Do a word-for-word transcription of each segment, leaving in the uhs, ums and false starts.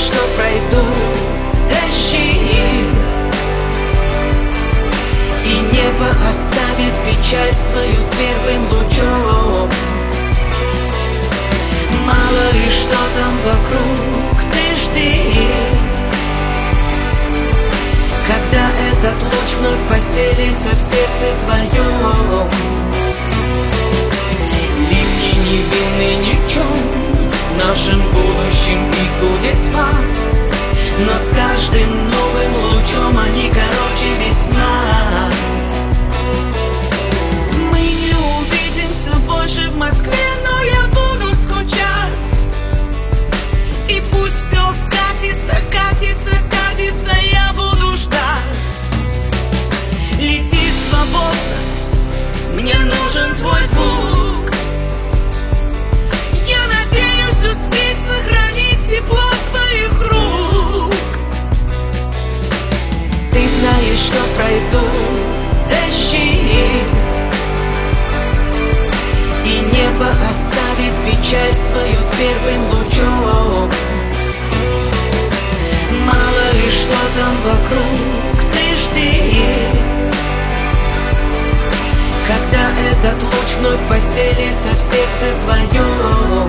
что пройдут дожди, и небо оставит печаль свою с первым лучом. Мало ли что там вокруг, ты жди, когда этот луч вновь поселится в сердце твоем. Ливни невинны ни в чем, в нашем будущем их будет тьма, но с каждым новым лучом они короче весна. Мы не увидимся больше в Москве, но я буду скучать. И пусть все катится, катится, катится, я буду ждать. Лети свободно, мне нужен твой звук. Я надеюсь успеть сохранить тепло твоих рук. Ты знаешь, что пройдут дожди, и небо оставит печаль свою с первым лучом. Мало ли что там вокруг, ты жди, когда этот луч вновь поселится в сердце твоем.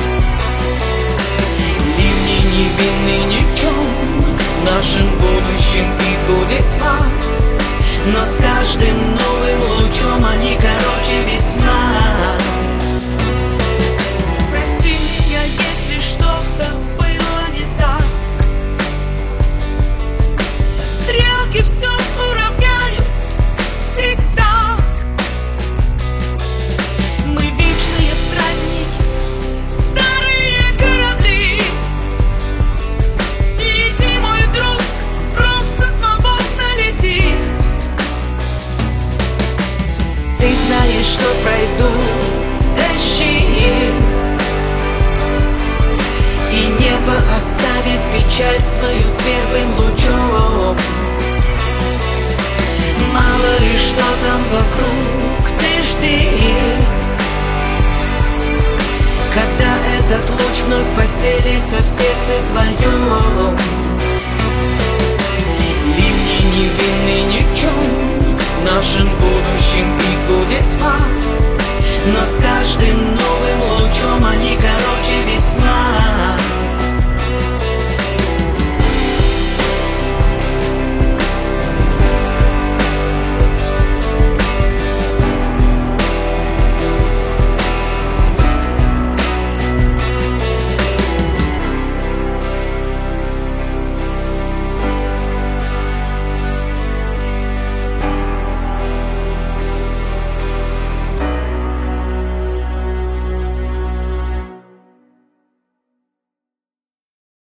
Ливни невинны ни в чем, в нашем будущем их будет тьма, но с каждым новым лучом они короче весна. Прости меня, если что-то было не так. Стрелки все уравняют, тик-так. Мы вечные странники, старые корабли. Лети, мой друг, просто свободно лети. Ты знаешь, что пройдут дожди, и небо оставит печаль свою с первым лучом. Мало ли что там вокруг, ты жди, когда этот луч вновь поселится в сердце твоем.